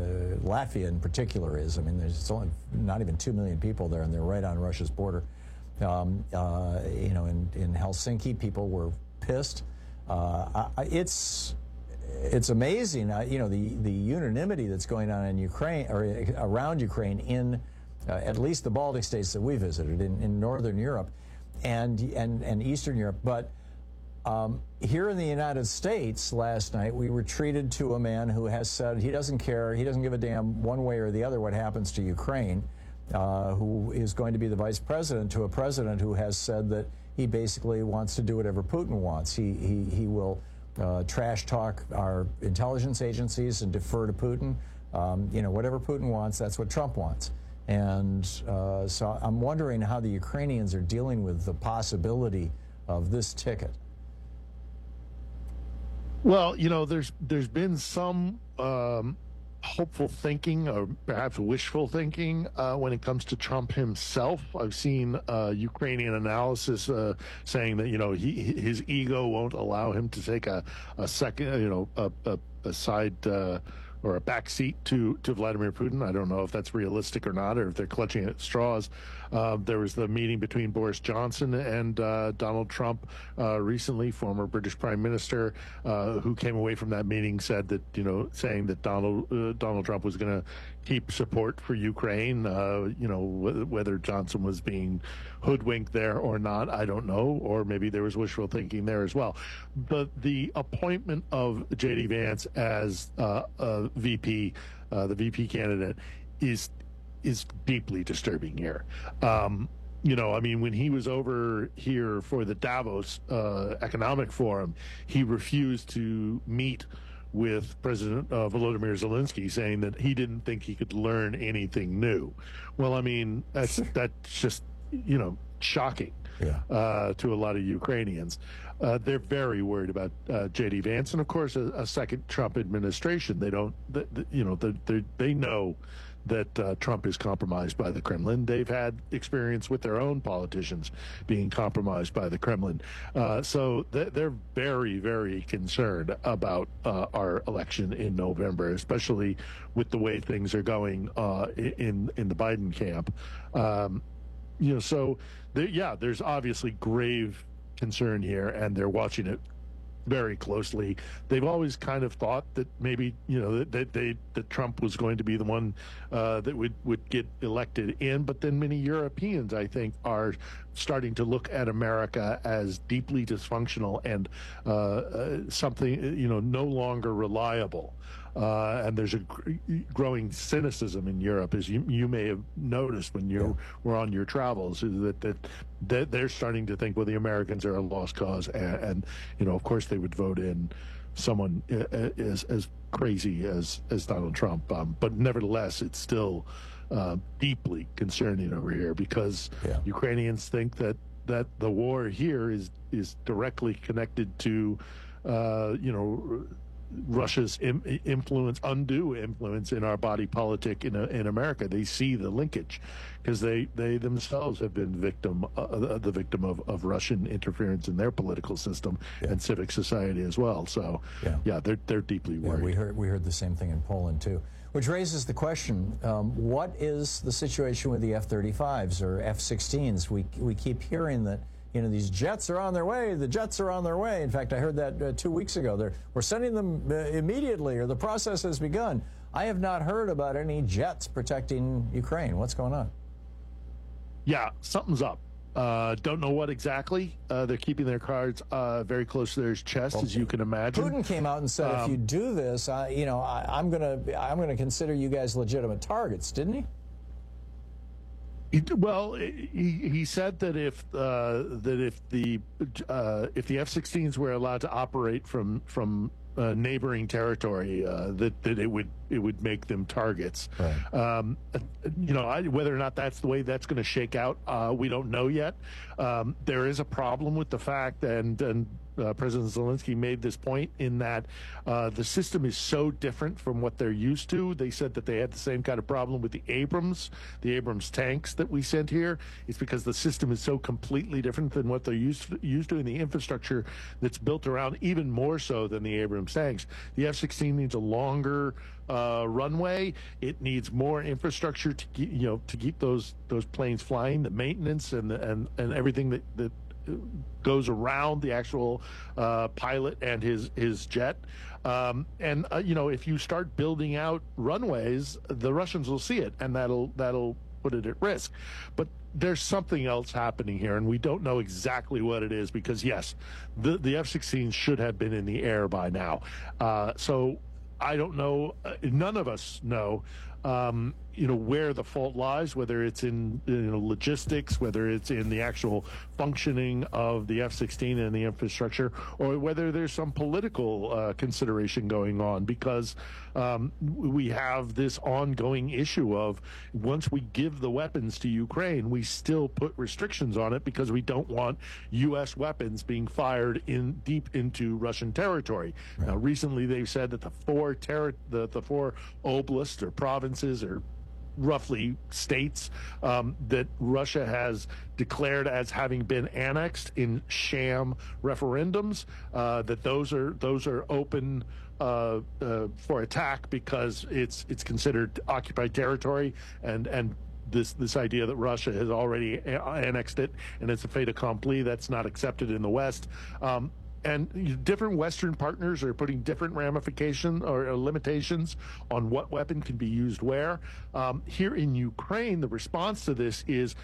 Latvia in particular is. There's only not even 2 million people there, and they're right on Russia's border. In Helsinki, people were pissed. It's amazing, the unanimity that's going on in Ukraine or around Ukraine in at least the Baltic states that we visited in Northern Europe and Eastern Europe. But here in the United States last night, we were treated to a man who has said he doesn't care, he doesn't give a damn one way or the other what happens to Ukraine, who is going to be the vice president to a president who has said that he basically wants to do whatever Putin wants. He will trash talk our intelligence agencies and defer to Putin. Whatever Putin wants, that's what Trump wants. And so I'm wondering how the Ukrainians are dealing with the possibility of this ticket. Well, there's been some hopeful thinking or perhaps wishful thinking when it comes to Trump himself. I've seen Ukrainian analysis saying that his ego won't allow him to take a second, a side or a back seat to Vladimir Putin. I don't know if that's realistic or not, or if they're clutching at straws. There was the meeting between Boris Johnson and Donald Trump recently, former British Prime Minister, who came away from that meeting said that, saying that Donald Trump was going to keep support for Ukraine. Whether Johnson was being hoodwinked there or not, I don't know, or maybe there was wishful thinking there as well. But the appointment of J.D. Vance as VP, the VP candidate, is deeply disturbing here. When he was over here for the Davos Economic Forum, he refused to meet with President Volodymyr Zelensky, saying that he didn't think he could learn anything new. Well, that's just, shocking to a lot of Ukrainians. They're very worried about J.D. Vance, and of course, a second Trump administration. They don't, they know that Trump is compromised by the Kremlin. They've had experience with their own politicians being compromised by the Kremlin. So they're very, very concerned about our election in November, especially with the way things are going in the Biden camp. There's obviously grave concern here, and they're watching it very closely. They've always kind of thought that maybe that Trump was going to be the one that would get elected in, but then many Europeans, I think, are starting to look at America as deeply dysfunctional and something no longer reliable. And there's a growing cynicism in Europe, as you may have noticed when you were on your travels, that they're starting to think, well, the Americans are a lost cause, and of course they would vote in someone as crazy as Donald Trump. But nevertheless, it's still deeply concerning over here, because Ukrainians think that the war here is directly connected to Russia's undue influence in our body politic in America. They see the linkage because they themselves have been the victim of Russian interference in their political system and civic society as well. So they're deeply worried. We heard the same thing in Poland too, which raises the question: what is the situation with the F-35s or F-16s? We keep hearing that these jets are on their way. The jets are on their way. In fact, I heard that 2 weeks ago. We're sending them immediately, or the process has begun. I have not heard about any jets protecting Ukraine. What's going on? Yeah, something's up. Don't know what exactly. They're keeping their cards very close to their chest, as you can imagine. Putin came out and said, if you do this, I'm gonna consider you guys legitimate targets, didn't he? Well, he said that if the F-16s were allowed to operate from neighboring territory, that it would make them targets. Right. Whether or not that's the way that's going to shake out, we don't know yet. There is a problem with the fact, and President Zelensky made this point in that the system is so different from what they're used to. They said that they had the same kind of problem with the Abrams tanks that we sent here. It's because the system is so completely different than what they're used to, and the infrastructure that's built around even more so than the Abrams tanks. The F-16 needs a longer runway. It needs more infrastructure to keep those planes flying, the maintenance and everything that goes around the actual pilot and his jet. If you start building out runways, the Russians will see it, and that'll put it at risk. But there's something else happening here, and we don't know exactly what it is, because yes, the F-16 should have been in the air by now. So I don't know. None of us know. Where the fault lies, whether it's in logistics, whether it's in the actual functioning of the F-16 and the infrastructure, or whether there's some political consideration going on, because we have this ongoing issue of once we give the weapons to Ukraine, we still put restrictions on it because we don't want U.S. weapons being fired deep into Russian territory. Right. Now, recently they've said that the four oblasts or provinces or roughly states that Russia has declared as having been annexed in sham referendums, that those are open for attack because it's considered occupied territory, and this idea that Russia has already annexed it and it's a fait accompli, that's not accepted in the West. And different Western partners are putting different ramifications or limitations on what weapon can be used where. Here in Ukraine, the response to this is,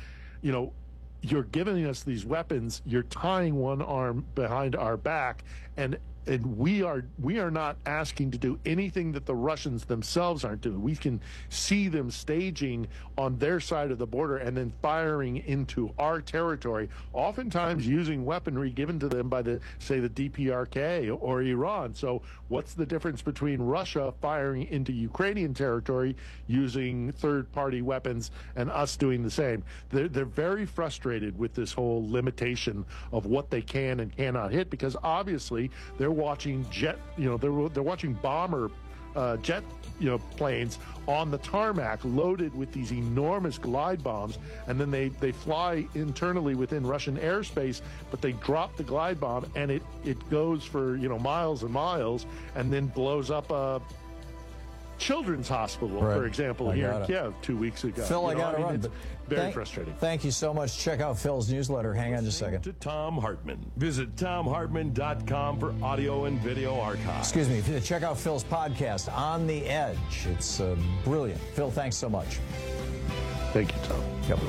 you're giving us these weapons, you're tying one arm behind our back, and we are not asking to do anything that the Russians themselves aren't doing. We can see them staging on their side of the border and then firing into our territory, oftentimes using weaponry given to them by the DPRK or Iran. So what's the difference between Russia firing into Ukrainian territory using third-party weapons and us doing the same? They're very frustrated with this whole limitation of what they can and cannot hit, because obviously they're watching they're watching bomber jet planes on the tarmac loaded with these enormous glide bombs, and then they fly internally within Russian airspace, but they drop the glide bomb and it goes for miles and miles and then blows up a children's hospital, for example, here in Kiev 2 weeks ago. Phil, I got to run. Very frustrating. Thank you so much. Check out Phil's newsletter. Hang on just a second. To Thom Hartmann. Visit ThomHartmann.com for audio and video archives. Excuse me. Check out Phil's podcast, On the Edge. It's brilliant. Phil, thanks so much. Thank you, Tom. Yep.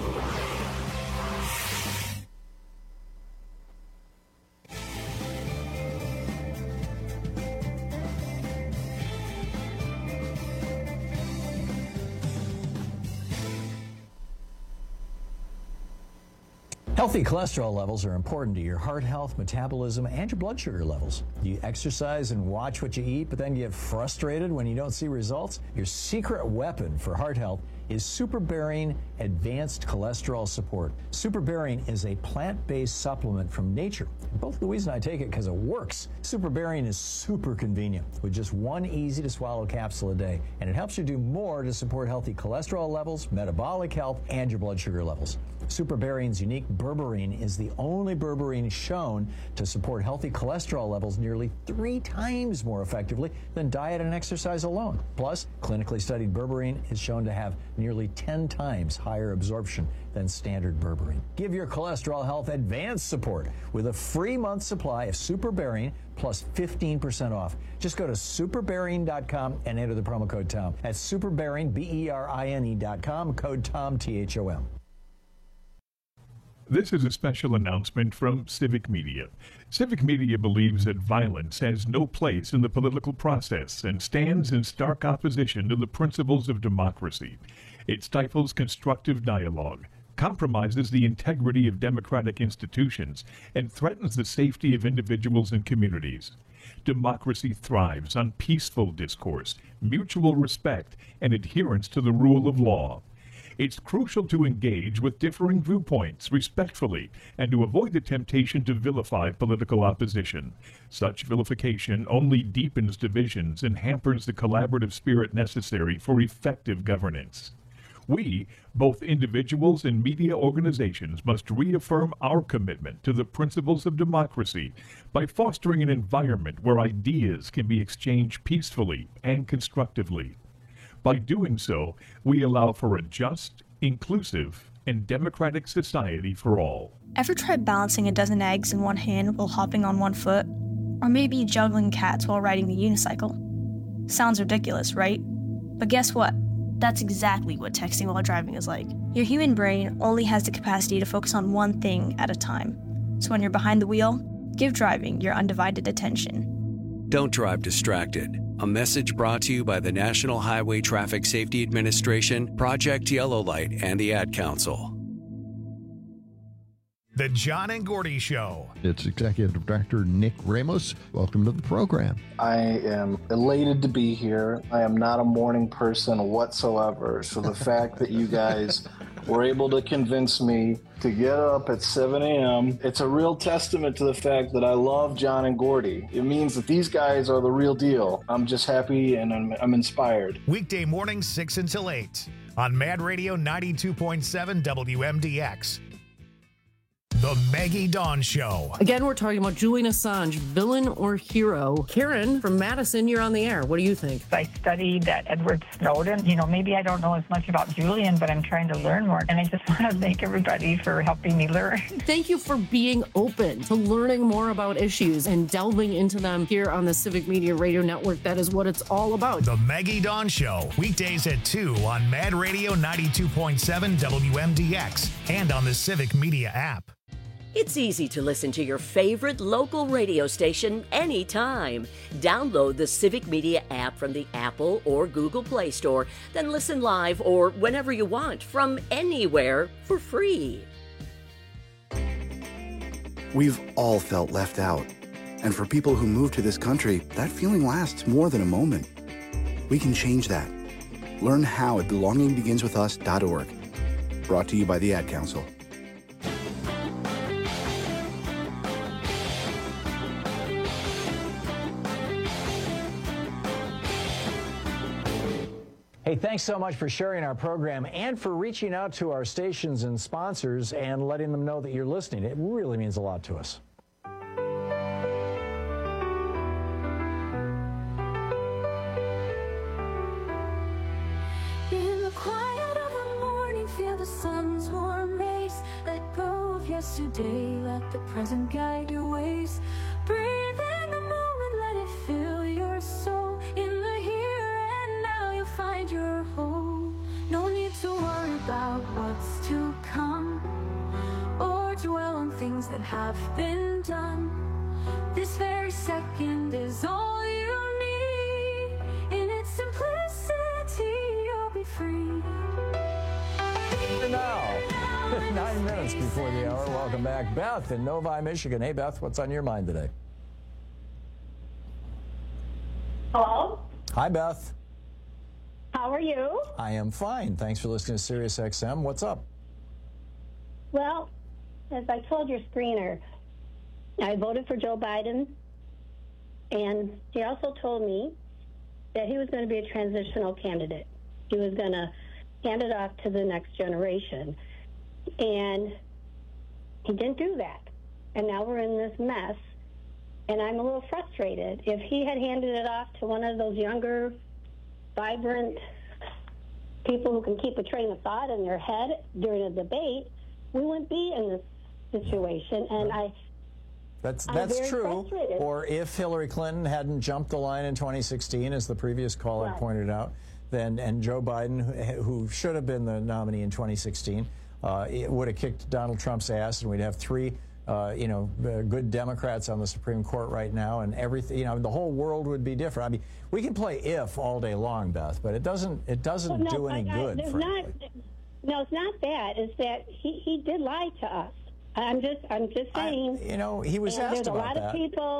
Healthy cholesterol levels are important to your heart health, metabolism, and your blood sugar levels. You exercise and watch what you eat, but then get frustrated when you don't see results? Your secret weapon for heart health is SuperBarian Advanced Cholesterol Support. SuperBarian is a plant-based supplement from nature. Both Louise and I take it because it works. SuperBarian is super convenient with just one easy-to-swallow capsule a day, and it helps you do more to support healthy cholesterol levels, metabolic health, and your blood sugar levels. SuperBarian's unique berberine is the only berberine shown to support healthy cholesterol levels nearly 3 times more effectively than diet and exercise alone. Plus, clinically studied berberine is shown to have nearly 10 times higher absorption than standard berberine. Give your cholesterol health advanced support with a free month supply of SuperBarian plus 15% off. Just go to superbarian.com and enter the promo code TOM. That's SuperBarian, BERINE.com, code TOM, THOM. This is a special announcement from Civic Media. Civic Media believes that violence has no place in the political process and stands in stark opposition to the principles of democracy. It stifles constructive dialogue, compromises the integrity of democratic institutions, and threatens the safety of individuals and communities. Democracy thrives on peaceful discourse, mutual respect, and adherence to the rule of law. It's crucial to engage with differing viewpoints respectfully and to avoid the temptation to vilify political opposition. Such vilification only deepens divisions and hampers the collaborative spirit necessary for effective governance. We, both individuals and media organizations, must reaffirm our commitment to the principles of democracy by fostering an environment where ideas can be exchanged peacefully and constructively. By doing so, we allow for a just, inclusive, and democratic society for all. Ever tried balancing a dozen eggs in one hand while hopping on one foot? Or maybe juggling cats while riding the unicycle? Sounds ridiculous, right? But guess what? That's exactly what texting while driving is like. Your human brain only has the capacity to focus on one thing at a time. So when you're behind the wheel, give driving your undivided attention. Don't drive distracted. A message brought to you by the National Highway Traffic Safety Administration, Project Yellow Light, and the Ad Council. The John and Gordy Show. It's Executive Director Nick Ramos. Welcome to the program. I am elated to be here. I am not a morning person whatsoever. So the fact that you guys were able to convince me to get up at 7 a.m., it's a real testament to the fact that I love John and Gordy. It means that these guys are the real deal. I'm just happy and I'm inspired. Weekday mornings 6 until 8 on Mad Radio 92.7 WMDX. The Maggie Dawn Show. Again, we're talking about Julian Assange, villain or hero. Karen from Madison, you're on the air. What do you think? I studied Edward Snowden. Maybe I don't know as much about Julian, but I'm trying to learn more. And I just want to thank everybody for helping me learn. Thank you for being open to learning more about issues and delving into them here on the Civic Media Radio Network. That is what it's all about. The Maggie Dawn Show, weekdays at 2 on Mad Radio 92.7 WMDX and on the Civic Media app. It's easy to listen to your favorite local radio station anytime. Download the Civic Media app from the Apple or Google Play Store, then listen live or whenever you want from anywhere for free. We've all felt left out. And for people who move to this country, that feeling lasts more than a moment. We can change that. Learn how at belongingbeginswithus.org. Brought to you by the Ad Council. Hey, thanks so much for sharing our program and for reaching out to our stations and sponsors and letting them know that you're listening. It really means a lot to us. In the quiet of the morning, feel the sun's warm rays. Let go of yesterday, let the present guide your ways. Breathe in the moment, let it fill your soul. In the here and now, you'll find your home. No need to worry about what's to come, or dwell on things that have been done. This very second is all you need. In its simplicity, you'll be free. And now, 9 minutes before the hour, welcome back. Beth in Novi, Michigan. Hey, Beth, what's on your mind today? Hello? Hi, Beth. How are you? I am fine. Thanks for listening to Sirius XM. What's up? Well, as I told your screener, I voted for Joe Biden, and he also told me that he was going to be a transitional candidate. He was going to hand it off to the next generation, and he didn't do that. And now we're in this mess, and I'm a little frustrated. If he had handed it off to one of those younger, vibrant people who can keep a train of thought in their head during a debate, we wouldn't be in this situation. And That's very true. frustrated. Or if Hillary Clinton hadn't jumped the line in 2016, as the previous caller Right. pointed out, and Joe Biden, who should have been the nominee in 2016, it would have kicked Donald Trump's ass, and we'd have three, good Democrats on the Supreme Court right now, and everything. The whole world would be different. I mean, we can play if all day long, Beth, but it doesn't do any good. No, it's not that. It's that he did lie to us. I'm just saying. He was asked there's about a lot that. of people.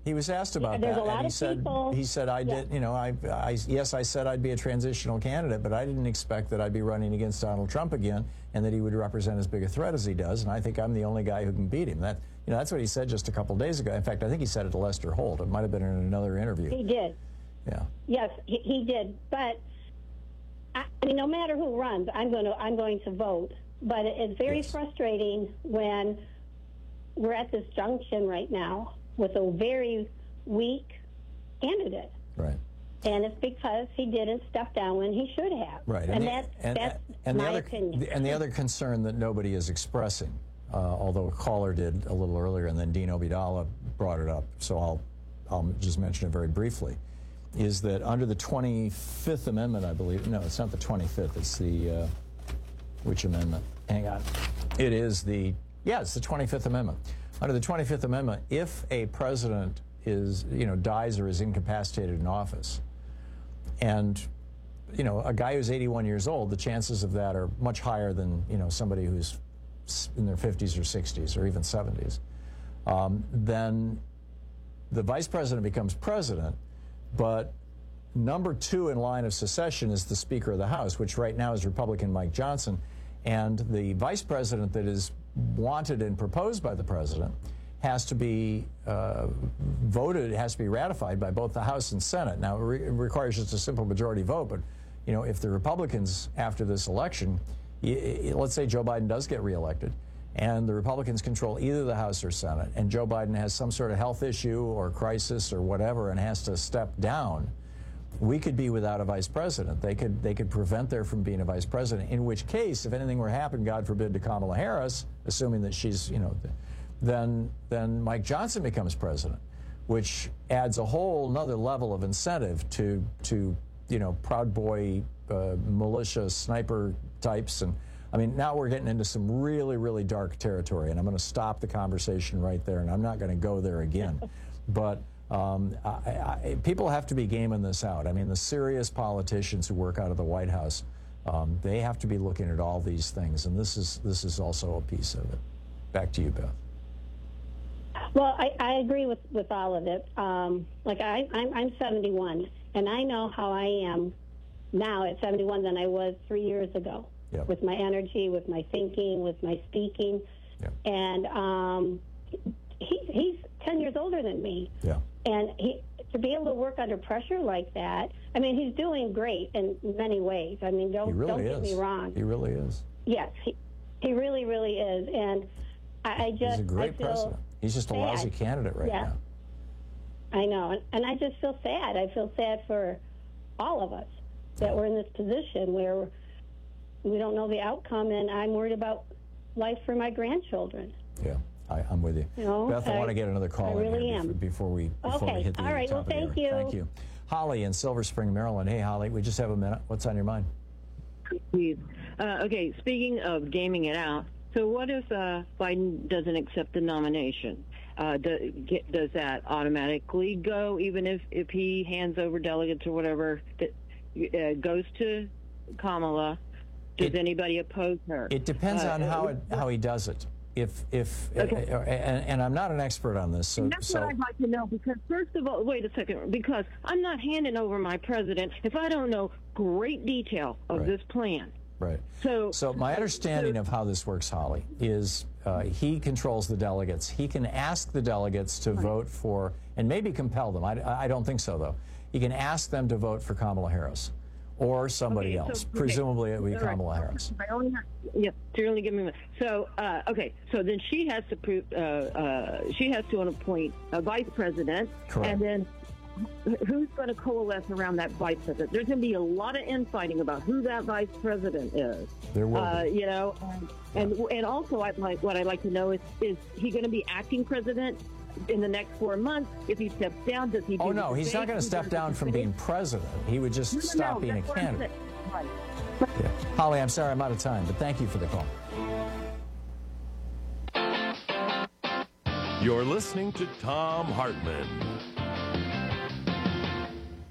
He was asked about There's that, a lot and of people. he said, I did, you know, I said I'd be a transitional candidate, but I didn't expect that I'd be running against Donald Trump again, and that he would represent as big a threat as he does, and I think I'm the only guy who can beat him. That, you know, that's what he said just a couple days ago. In fact, I think he said it to Lester Holt. It might have been in another interview. He did. Yeah. Yes, he did. But I mean, no matter who runs, I'm going to vote. But it's very frustrating when we're at this junction right now with a very weak candidate. Right. And it's because he didn't step down when he should have. Right. And that's my opinion. And the other concern that nobody is expressing, although a caller did a little earlier, and then Dean Obeidallah brought it up, so I'll just mention it very briefly, is that under the 25th Amendment, I believe, no, it's not the 25th, it's the, which amendment? Hang on. It is the, it's the 25th Amendment. Under the 25th Amendment, if a president is, dies or is incapacitated in office, and, a guy who's 81 years old, the chances of that are much higher than, somebody who's in their 50s or 60s or even 70s, then the vice president becomes president, but number 2 in line of succession is the Speaker of the House, which right now is Republican Mike Johnson, and the vice president that is wanted and proposed by the president has to be voted, it has to be ratified by both the House and Senate. Now, it requires just a simple majority vote, but, if the Republicans, after this election, let's say Joe Biden does get reelected, and the Republicans control either the House or Senate, and Joe Biden has some sort of health issue or crisis or whatever and has to step down, we could be without a vice president. They could prevent there from being a vice president, in which case, if anything were to happen, God forbid, to Kamala Harris, assuming that she's, then Mike Johnson becomes president, which adds a whole nother level of incentive to Proud Boy, militia, sniper types. And I mean, now we're getting into some really, really dark territory, and I'm going to stop the conversation right there, and I'm not going to go there again. But people have to be gaming this out. I mean, the serious politicians who work out of the White House, they have to be looking at all these things, and this is also a piece of it. Back to you, Beth. Well, I agree with all of it. Like I'm 71, and I know how I am now at 71 than I was 3 years ago. Yep. With my energy, with my thinking, with my speaking. Yep. And he's 10 years older than me. Yeah. And to be able to work under pressure like that, I mean, he's doing great in many ways. I mean, don't get me wrong. He really is. Yes, he really, really is. And I just he's a great president. He's just a lousy candidate right now. I know. And I just feel sad. I feel sad for all of us that we're in this position where we don't know the outcome, and I'm worried about life for my grandchildren. Yeah, I'm with you. Beth, I want to get another call in here before we hit the top of the hour. All right, well, thank you. Thank you. Holly in Silver Spring, Maryland. Hey, Holly, we just have a minute. What's on your mind? Okay, speaking of gaming it out, so what if Biden doesn't accept the nomination? Does that automatically go, even if he hands over delegates or whatever, that goes to Kamala? Does anybody oppose her? It depends on how he does it. And I'm not an expert on this, so that's what I'd like to know. Because first of all, wait a second. Because I'm not handing over my president if I don't know great detail of this plan. Right. So my understanding of how this works, Holly, is he controls the delegates. He can ask the delegates to vote for, and maybe compel them. I don't think so, though. He can ask them to vote for Kamala Harris. Or somebody else. Presumably it would be Kamala Harris. You're only giving me. So so then she has to appoint a vice president. Correct. And then who's going to coalesce around that vice president? There's going to be a lot of infighting about who that vice president is. There will be. And also what I'd like to know is he going to be acting president in the next 4 months? If he steps down, does he? No, he's not going to step down from being president. He would just stop being a candidate. Right. Yeah. Holly, I'm sorry I'm out of time, but thank you for the call. You're listening to Thom Hartmann.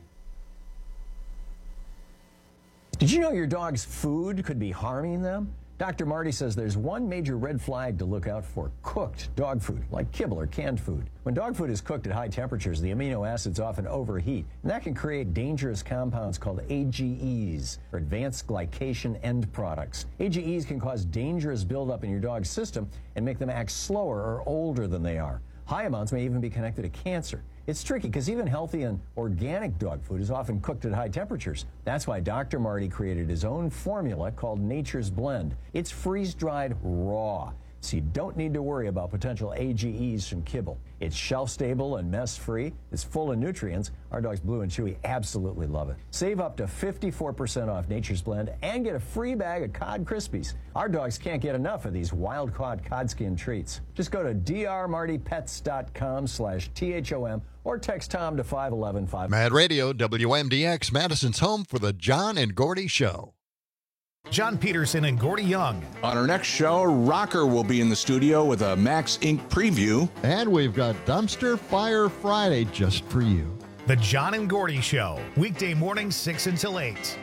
Did you know your dog's food could be harming them? Dr. Marty says there's one major red flag to look out for: cooked dog food, like kibble or canned food. When dog food is cooked at high temperatures, the amino acids often overheat, and that can create dangerous compounds called AGEs, or advanced glycation end products. AGEs can cause dangerous buildup in your dog's system and make them act slower or older than they are. High amounts may even be connected to cancer. It's tricky because even healthy and organic dog food is often cooked at high temperatures. That's why Dr. Marty created his own formula called Nature's Blend. It's freeze-dried raw, so you don't need to worry about potential AGEs from kibble. It's shelf-stable and mess-free. It's full of nutrients. Our dogs Blue and Chewy absolutely love it. Save up to 54% off Nature's Blend and get a free bag of Cod Krispies. Our dogs can't get enough of these wild-caught cod skin treats. Just go to drmartypets.com/THOM or text Tom to 511-5. Mad Radio, WMDX, Madison's home for the John and Gordy Show. John Peterson and Gordy Young. On our next show, Rocker will be in the studio with a Max Inc. preview. And we've got Dumpster Fire Friday just for you. The John and Gordy Show, weekday mornings 6 until 8.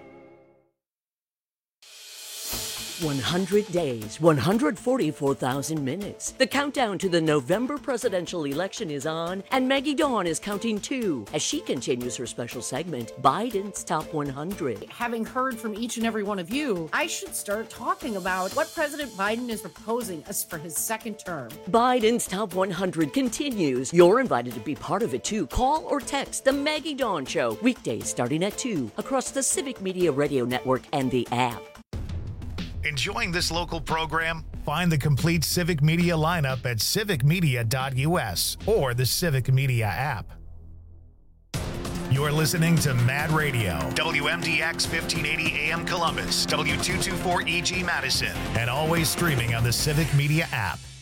100 days, 144,000 minutes. The countdown to the November presidential election is on, and Maggie Dawn is counting too as she continues her special segment, Biden's Top 100. Having heard from each and every one of you, I should start talking about what President Biden is proposing as for his second term. Biden's Top 100 continues. You're invited to be part of it too. Call or text The Maggie Dawn Show, weekdays starting at 2 across the Civic Media Radio Network and the app. Enjoying this local program? Find the complete Civic Media lineup at civicmedia.us or the Civic Media app. You're listening to Mad Radio, WMDX 1580 AM Columbus, W224 EG Madison, and always streaming on the Civic Media app.